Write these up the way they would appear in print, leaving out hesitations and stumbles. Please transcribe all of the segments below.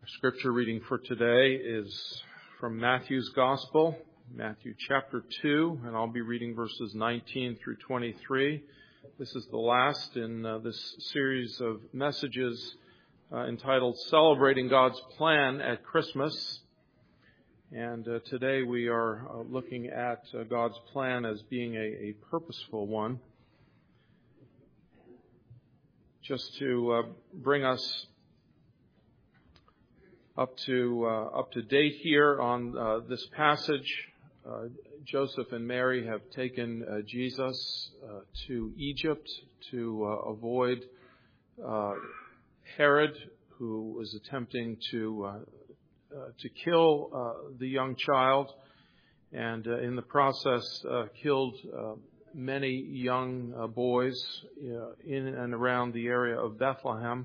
Our scripture reading for today is from Matthew's Gospel, Matthew chapter 2, and I'll be reading verses 19 through 23. This is the last in this series of messages entitled Celebrating God's Plan at Christmas. And today we are looking at God's plan as being a purposeful one. Just to bring us up to date here on this passage, Joseph and Mary have taken Jesus to Egypt to avoid Herod, who was attempting to kill the young child, and in the process killed many young boys in and around the area of Bethlehem.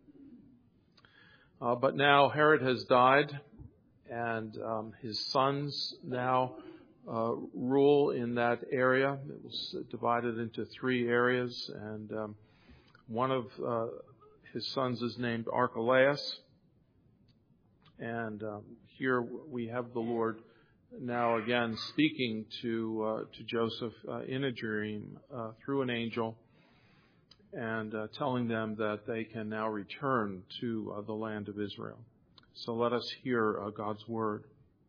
But now Herod has died, and his sons now rule in that area. It was divided into three areas, and one of his sons is named Archelaus. And here we have the Lord now again speaking to Joseph in a dream through an angel, and telling them that they can now return to the land of Israel. So let us hear God's word.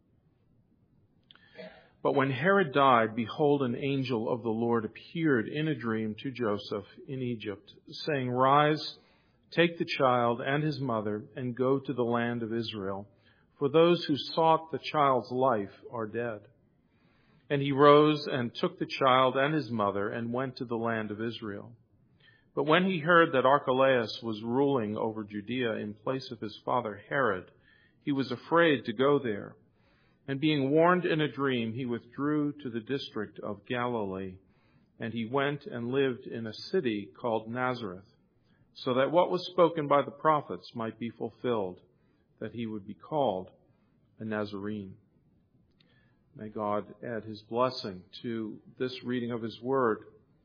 But when Herod died, behold, an angel of the Lord appeared in a dream to Joseph in Egypt, saying, "Rise, take the child and his mother, and go to the land of Israel, for those who sought the child's life are dead." And he rose and took the child and his mother and went to the land of Israel. But when he heard that Archelaus was ruling over Judea in place of his father Herod, he was afraid to go there. And being warned in a dream, he withdrew to the district of Galilee. And he went and lived in a city called Nazareth, so that what was spoken by the prophets might be fulfilled, that he would be called a Nazarene. May God add his blessing to this reading of his word.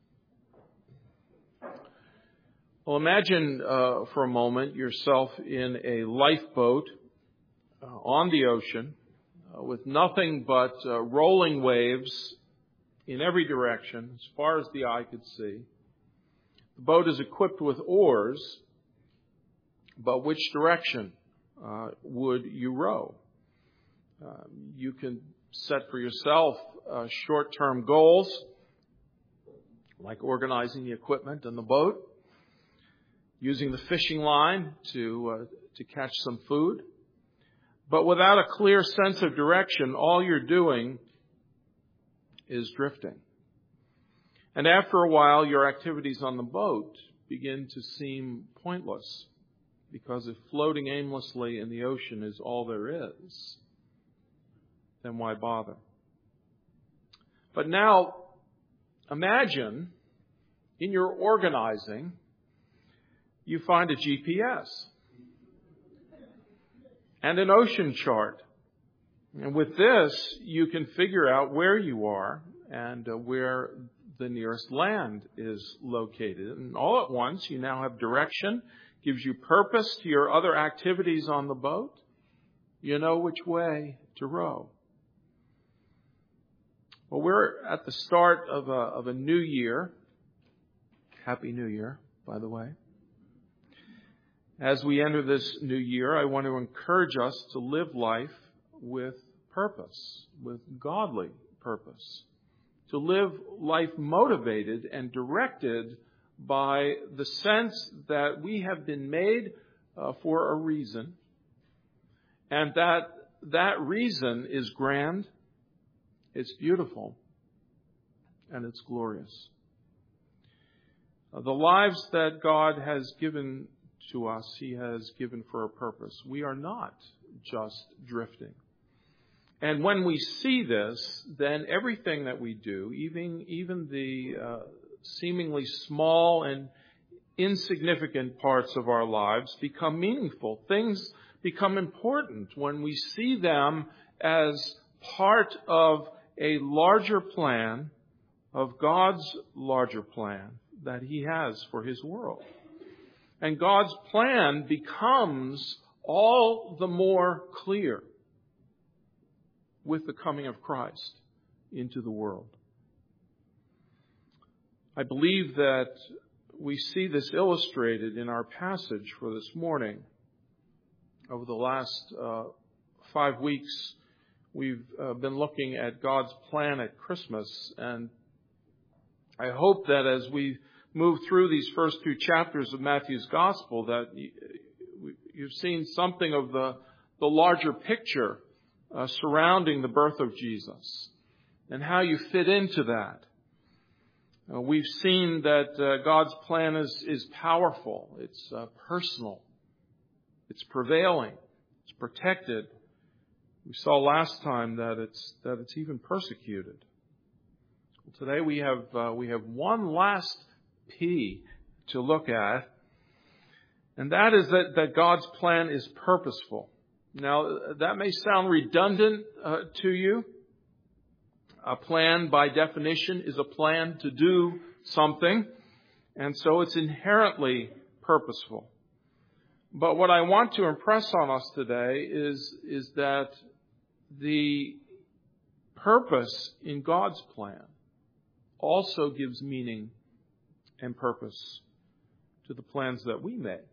Well, imagine for a moment yourself in a lifeboat on the ocean with nothing but rolling waves in every direction as far as the eye could see. The boat is equipped with oars, but which direction would you row? You can set for yourself short-term goals, like organizing the equipment in the boat, using the fishing line to catch some food. But without a clear sense of direction, all you're doing is drifting. And after a while, your activities on the boat begin to seem pointless, because if floating aimlessly in the ocean is all there is, then why bother? But now, imagine in your organizing, you find a GPS and an ocean chart. And with this, you can figure out where you are and where the nearest land is located. And all at once, you now have direction, gives you purpose to your other activities on the boat. You know which way to row. Well, we're at the start of a new year. Happy New Year, by the way. As we enter this new year, I want to encourage us to live life with purpose, with godly purpose. To live life motivated and directed by the sense that we have been made for a reason, and that reason is grand, it's beautiful, and it's glorious. The lives that God has given to us, He has given for a purpose. We are not just drifting. And when we see this, then everything that we do, even the seemingly small and insignificant parts of our lives, become meaningful. Things become important when we see them as part of a larger plan, of God's larger plan that He has for His world. And God's plan becomes all the more clear with the coming of Christ into the world. I believe that we see this illustrated in our passage for this morning. Over the last 5 weeks, we've been looking at God's plan at Christmas, and I hope that as we move through these first 2 chapters of Matthew's Gospel, that you've seen something of the larger picture surrounding the birth of Jesus and how you fit into that. We've seen that God's plan is powerful, it's personal, it's prevailing, it's protected. We saw last time that it's even persecuted. Today we have one last P to look at, and that is that God's plan is purposeful. Now, that may sound redundant to you. A plan, by definition, is a plan to do something, and so it's inherently purposeful. But what I want to impress on us today is that the purpose in God's plan also gives meaning and purpose to the plans that we make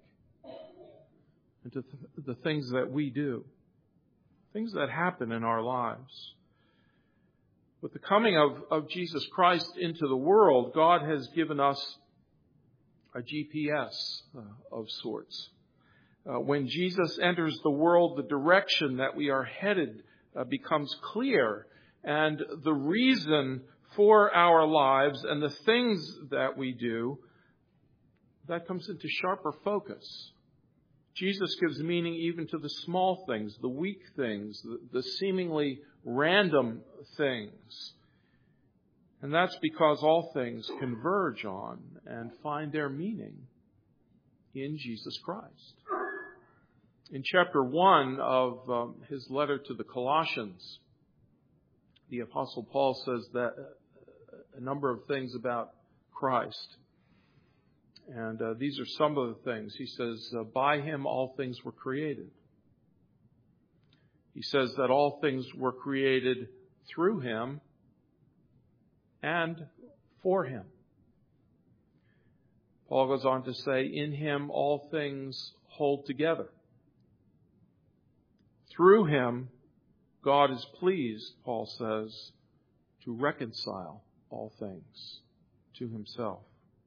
and to the things that we do, things that happen in our lives. With the coming of Jesus Christ into the world, God has given us a GPS of sorts. When Jesus enters the world, the direction that we are headed becomes clear, and the reason for our lives and the things that we do, that comes into sharper focus. Jesus gives meaning even to the small things, the weak things, the seemingly random things. And that's because all things converge on and find their meaning in Jesus Christ. In chapter 1 of his letter to the Colossians, the Apostle Paul says that a number of things about Christ. And these are some of the things. He says, by him all things were created. He says that all things were created through him and for him. Paul goes on to say, in him all things hold together. Through him, God is pleased, Paul says, to reconcile all things to himself.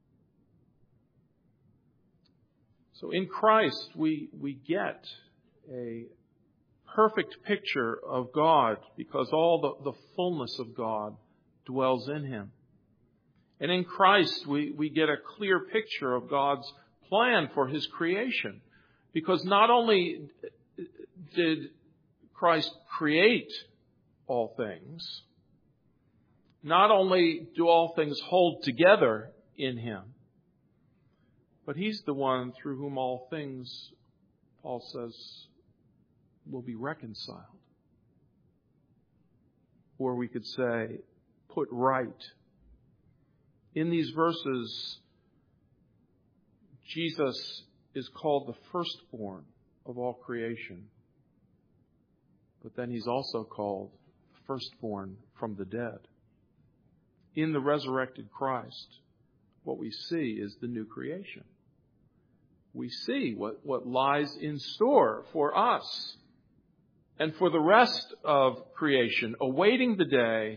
So in Christ, we get a perfect picture of God because all the fullness of God dwells in him. And in Christ, we get a clear picture of God's plan for his creation, because not only did Christ create all things, not only do all things hold together in him, but he's the one through whom all things, Paul says, will be reconciled. Or we could say, put right. In these verses, Jesus is called the firstborn of all creation. But then he's also called firstborn from the dead. In the resurrected Christ, what we see is the new creation. We see what lies in store for us and for the rest of creation, awaiting the day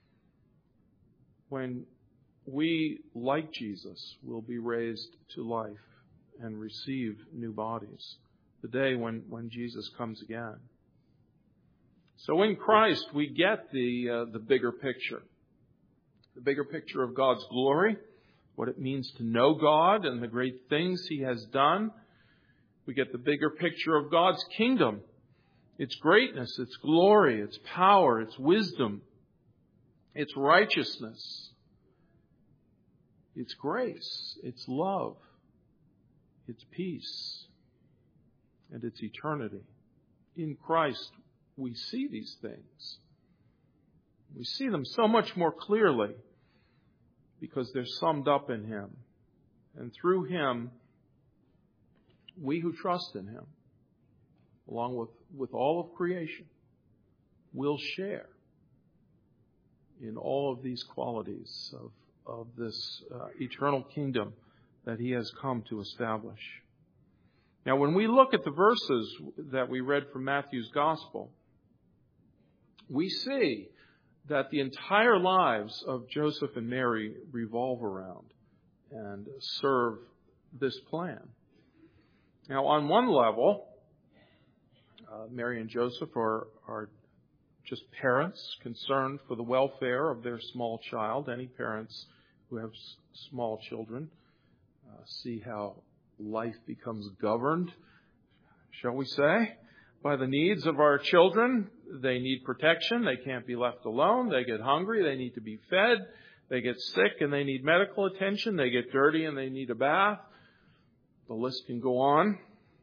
when we, like Jesus, will be raised to life and receive new bodies. The day when Jesus comes again. So in Christ, we get the bigger picture. The bigger picture of God's glory, what it means to know God and the great things he has done. We get the bigger picture of God's kingdom, its greatness, its glory, its power, its wisdom, its righteousness, its grace, its love, its peace, and its eternity. In Christ, we see these things. We see them so much more clearly because they're summed up in him. And through him, we who trust in him along with all of creation, will share in all of these qualities of this eternal kingdom that He has come to establish. Now, when we look at the verses that we read from Matthew's Gospel, we see that the entire lives of Joseph and Mary revolve around and serve this plan. Now, on one level, Mary and Joseph are just parents concerned for the welfare of their small child. Any parents who have small children see how life becomes governed, shall we say, by the needs of our children. They need protection. They can't be left alone. They get hungry. They need to be fed. They get sick and they need medical attention. They get dirty and they need a bath. The list can go on.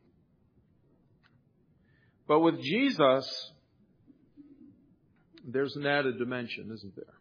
But with Jesus, there's an added dimension, isn't there?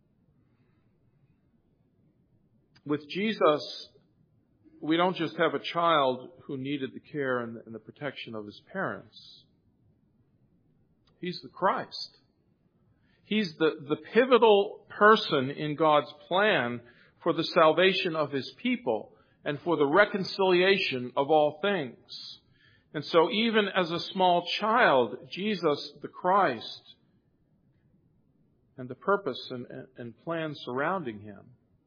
With Jesus, we don't just have a child who needed the care and the protection of his parents. He's the Christ. He's the pivotal person in God's plan for the salvation of His people and for the reconciliation of all things. And so even as a small child, Jesus, the Christ, and the purpose and plan surrounding Him,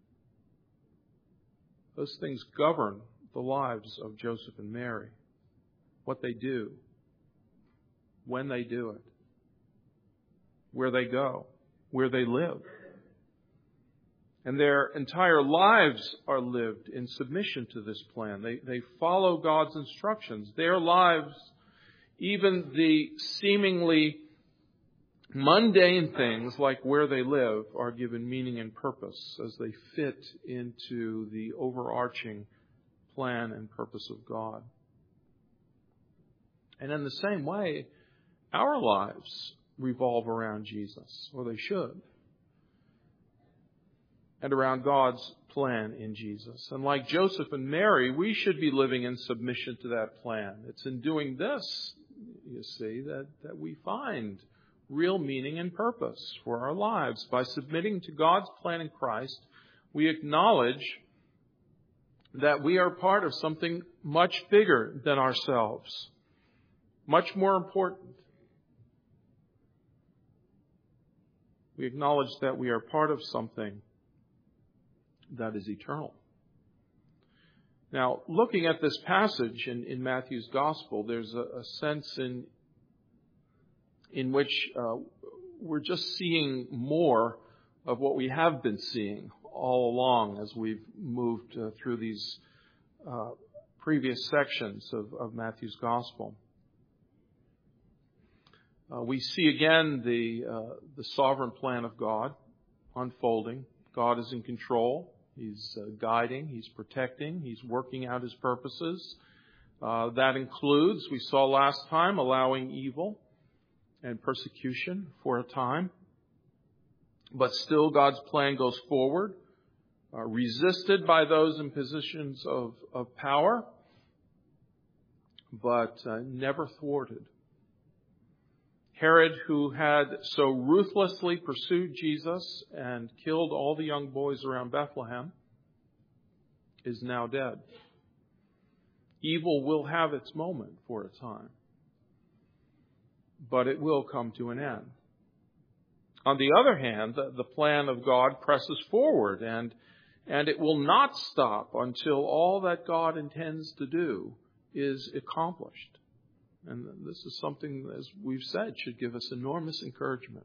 those things govern the lives of Joseph and Mary. What they do, when they do it, where they go, where they live. And their entire lives are lived in submission to this plan. They follow God's instructions. Their lives, even the seemingly mundane things like where they live, are given meaning and purpose as they fit into the overarching plan and purpose of God. And in the same way, our lives revolve around Jesus, or they should, and around God's plan in Jesus. And like Joseph and Mary, we should be living in submission to that plan. It's in doing this, you see, that we find real meaning and purpose for our lives. By submitting to God's plan in Christ, we acknowledge that we are part of something much bigger than ourselves, much more important. We acknowledge that we are part of something that is eternal. Now, looking at this passage in Matthew's Gospel, there's a sense in which we're just seeing more of what we have been seeing all along as we've moved through these previous sections of Matthew's Gospel. We see again the sovereign plan of God unfolding. God is in control. He's guiding. He's protecting. He's working out His purposes. That includes, we saw last time, allowing evil and persecution for a time. But still God's plan goes forward, resisted by those in positions of power, but never thwarted. Herod, who had so ruthlessly pursued Jesus and killed all the young boys around Bethlehem, is now dead. Evil will have its moment for a time, but it will come to an end. On the other hand, the plan of God presses forward, and it will not stop until all that God intends to do is accomplished. And this is something, as we've said, should give us enormous encouragement.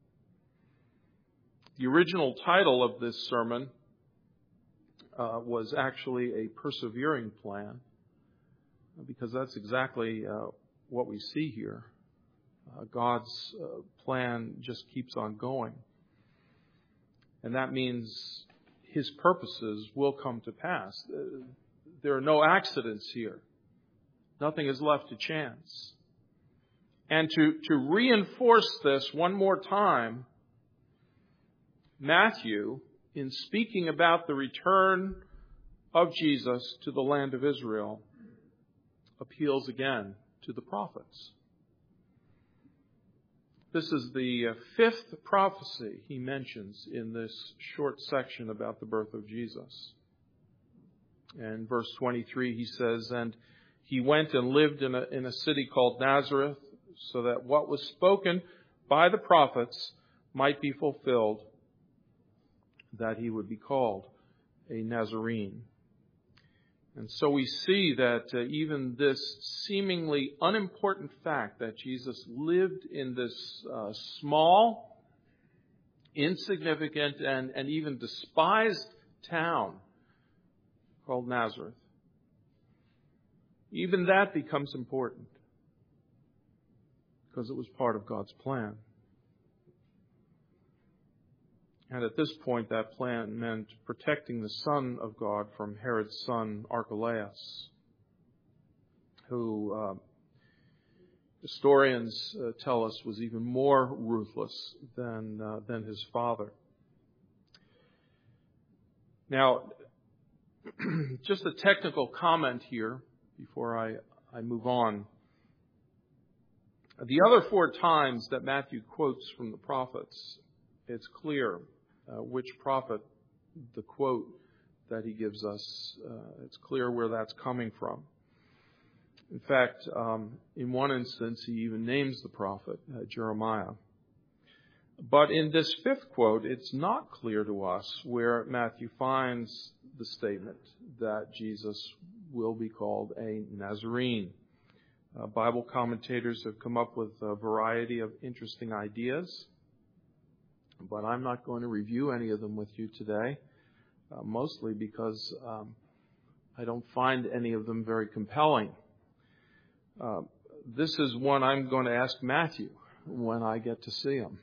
The original title of this sermon was actually a persevering plan, because that's exactly what we see here. God's plan just keeps on going. And that means His purposes will come to pass. There are no accidents here. Nothing is left to chance. And to reinforce this one more time, Matthew, in speaking about the return of Jesus to the land of Israel, appeals again to the prophets. This is the fifth prophecy he mentions in this short section about the birth of Jesus. And verse 23, he says, "And he went and lived in a city called Nazareth, so that what was spoken by the prophets might be fulfilled, that he would be called a Nazarene." And so we see that even this seemingly unimportant fact that Jesus lived in this small, insignificant, and even despised town called Nazareth, even that becomes important because it was part of God's plan. And at this point, that plan meant protecting the Son of God from Herod's son, Archelaus, who historians tell us was even more ruthless than his father. Now, just a technical comment here before I move on. The other four times that Matthew quotes from the prophets, it's clear which prophet the quote that he gives us, it's clear where that's coming from. In fact, in one instance, he even names the prophet, Jeremiah. But in this fifth quote, it's not clear to us where Matthew finds the statement that Jesus will be called a Nazarene. Bible commentators have come up with a variety of interesting ideas, but I'm not going to review any of them with you today, mostly because I don't find any of them very compelling. This is one I'm going to ask Matthew when I get to see him.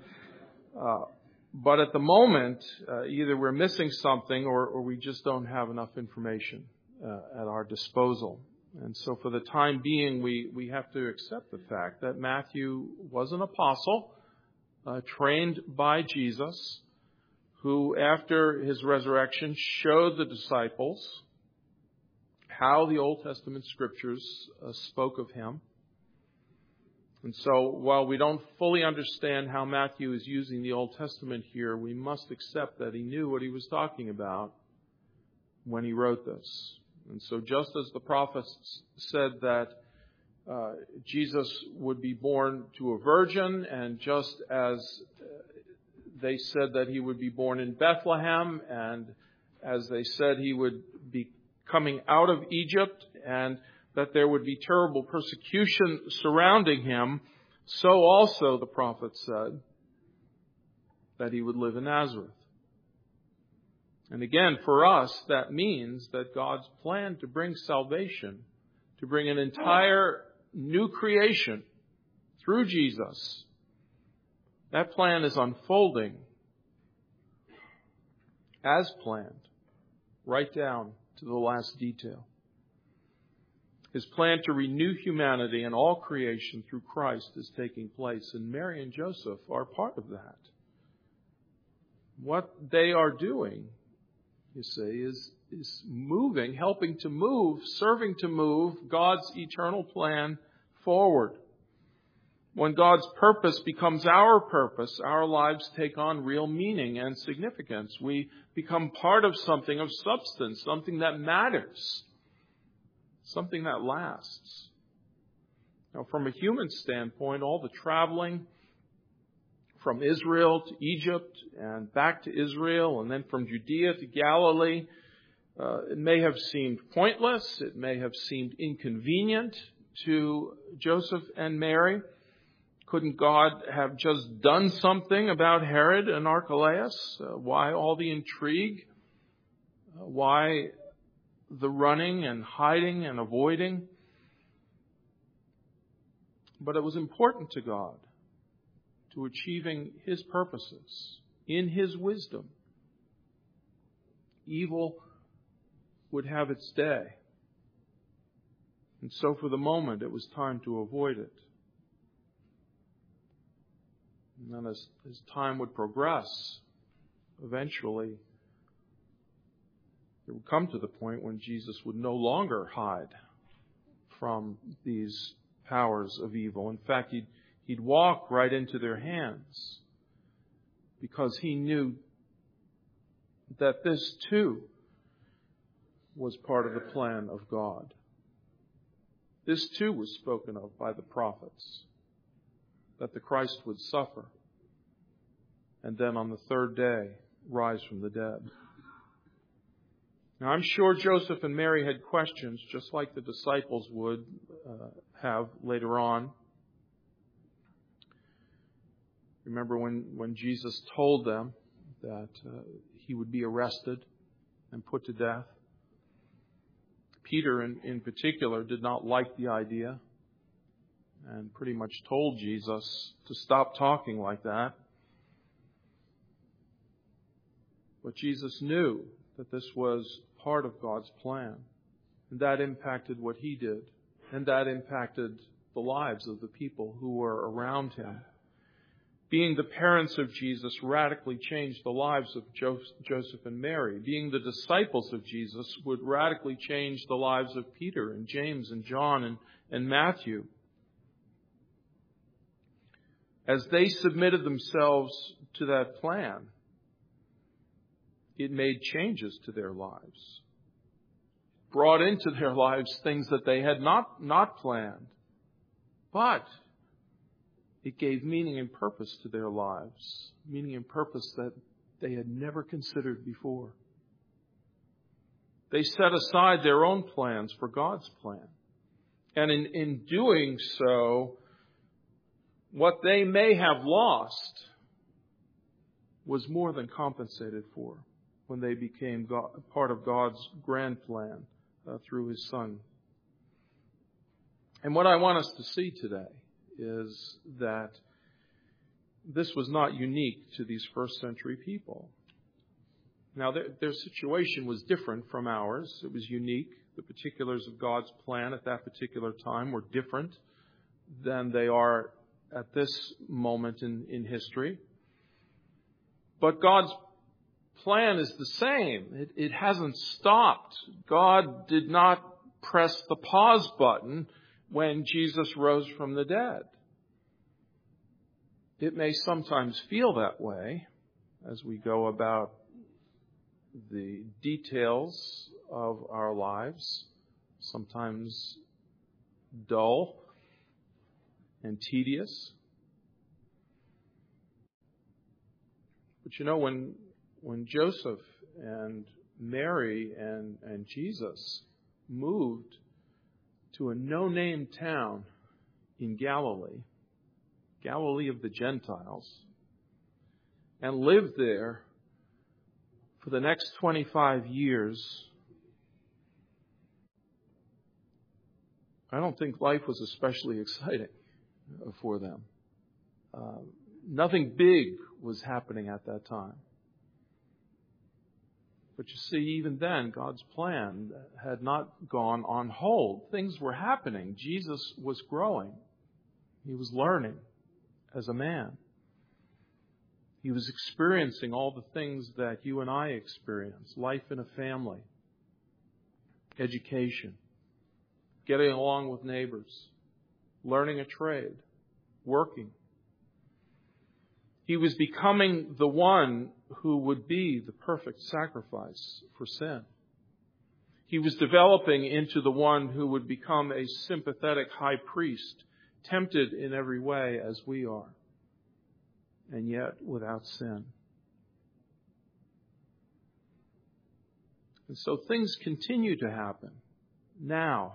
But at the moment, either we're missing something or we just don't have enough information at our disposal. And so for the time being, we have to accept the fact that Matthew was an apostle, trained by Jesus, who after his resurrection showed the disciples how the Old Testament scriptures spoke of him. And so while we don't fully understand how Matthew is using the Old Testament here, we must accept that he knew what he was talking about when he wrote this. And so just as the prophets said that Jesus would be born to a virgin, and just as they said that he would be born in Bethlehem, and as they said he would be coming out of Egypt, and that there would be terrible persecution surrounding him, so also the prophet said that he would live in Nazareth. And again, for us, that means that God's plan to bring salvation, to bring an entire new creation through Jesus, that plan is unfolding as planned, right down to the last detail. His plan to renew humanity and all creation through Christ is taking place, and Mary and Joseph are part of that. What they are doing, you see, is moving, helping to move, serving to move God's eternal plan forward. When God's purpose becomes our purpose, our lives take on real meaning and significance. We become part of something of substance, something that matters, something that lasts. Now, from a human standpoint, all the traveling from Israel to Egypt and back to Israel and then from Judea to Galilee, it may have seemed pointless. It may have seemed inconvenient to Joseph and Mary. Couldn't God have just done something about Herod and Archelaus? Why all the intrigue? Why the running and hiding and avoiding? But it was important to God, to achieving His purposes in His wisdom. Evil would have its day. And so for the moment, it was time to avoid it. And then as time would progress, eventually, it would come to the point when Jesus would no longer hide from these powers of evil. In fact, he'd walk right into their hands because he knew that this too was part of the plan of God. This too was spoken of by the prophets, that the Christ would suffer and then on the third day rise from the dead. Now, I'm sure Joseph and Mary had questions, just like the disciples would have later on. Remember when Jesus told them that he would be arrested and put to death? Peter, in particular, did not like the idea and pretty much told Jesus to stop talking like that. But Jesus knew that this was part of God's plan, and that impacted what he did, and that impacted the lives of the people who were around him. Being the parents of Jesus radically changed the lives of Joseph and Mary. Being the disciples of Jesus would radically change the lives of Peter and James and John and Matthew. As they submitted themselves to that plan, it made changes to their lives, brought into their lives things that they had not planned, but it gave meaning and purpose to their lives, meaning and purpose that they had never considered before. They set aside their own plans for God's plan. And in doing so, what they may have lost was more than compensated for when they became part of God's grand plan through His Son. And what I want us to see today is that this was not unique to these first century people. Now, their situation was different from ours. It was unique. The particulars of God's plan at that particular time were different than they are at this moment in history. But God's plan is the same. It hasn't stopped. God did not press the pause button when Jesus rose from the dead. It may sometimes feel that way as we go about the details of our lives, sometimes dull and tedious. But you know, when Joseph and Mary and Jesus moved to a no-name town in Galilee, Galilee of the Gentiles, and lived there for the next 25 years, I don't think life was especially exciting for them. Nothing big was happening at that time. But you see, even then, God's plan had not gone on hold. Things were happening. Jesus was growing. He was learning as a man. He was experiencing all the things that you and I experience. Life in a family, education, getting along with neighbors, learning a trade, working. He was becoming the one who would be the perfect sacrifice for sin. He was developing into the one who would become a sympathetic high priest, tempted in every way as we are, and yet without sin. And so things continue to happen now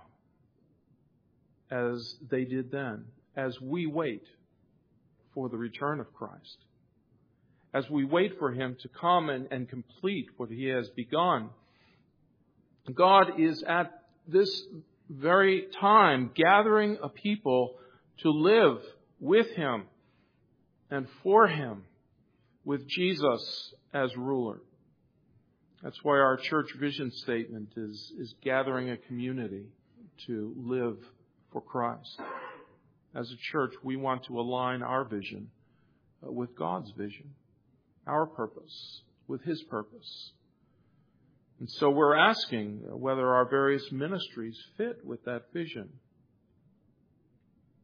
as they did then, as we wait for the return of Christ, as we wait for Him to come and complete what He has begun. God is at this very time gathering a people to live with Him and for Him, with Jesus as ruler. That's why our church vision statement is gathering a community to live for Christ. As a church, we want to align our vision with God's vision, our purpose with His purpose. And so we're asking whether our various ministries fit with that vision.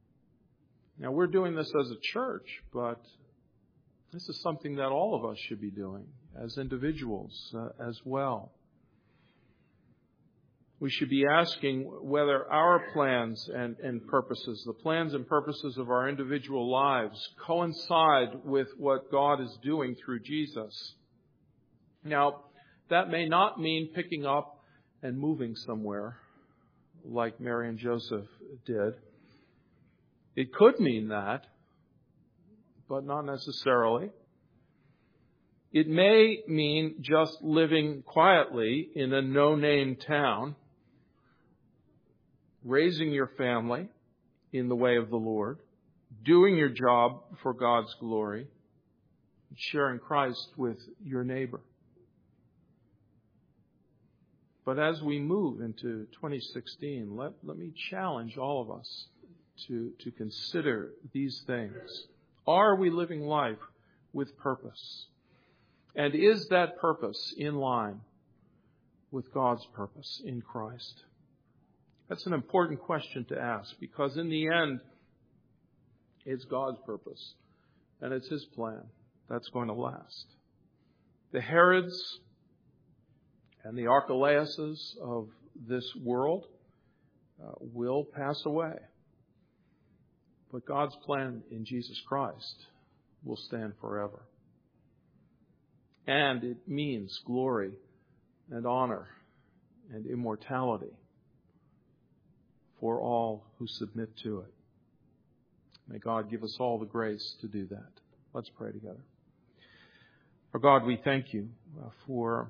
Now, we're doing this as a church, but this is something that all of us should be doing as individuals as well. We should be asking whether our plans and purposes, the plans and purposes of our individual lives, coincide with what God is doing through Jesus. Now, that may not mean picking up and moving somewhere like Mary and Joseph did. It could mean that, but not necessarily. It may mean just living quietly in a no-name town, raising your family in the way of the Lord, doing your job for God's glory, and sharing Christ with your neighbor. But as we move into 2016, let me challenge all of us to consider these things. Are we living life with purpose? And is that purpose in line with God's purpose in Christ? That's an important question to ask, because in the end, it's God's purpose and it's His plan that's going to last. The Herods and the Archelauses of this world will pass away. But God's plan in Jesus Christ will stand forever. And it means glory and honor and immortality for all who submit to it. May God give us all the grace to do that. Let's pray together. Our God, we thank you for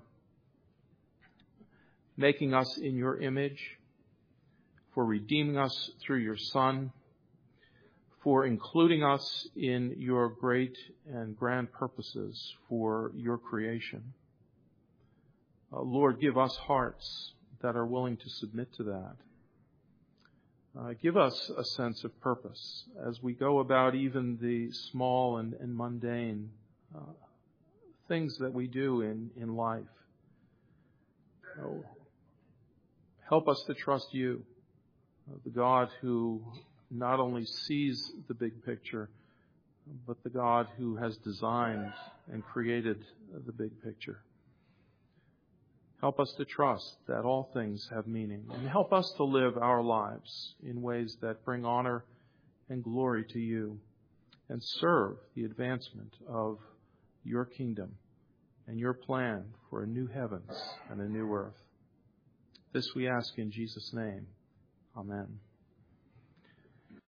making us in your image, for redeeming us through your Son, for including us in your great and grand purposes for your creation. Lord, give us hearts that are willing to submit to that. Give us a sense of purpose as we go about even the small and mundane things that we do in life. Help us to trust you, the God who not only sees the big picture, but the God who has designed and created the big picture. Help us to trust that all things have meaning, and help us to live our lives in ways that bring honor and glory to you and serve the advancement of your kingdom and your plan for a new heavens and a new earth. This we ask in Jesus' name. Amen.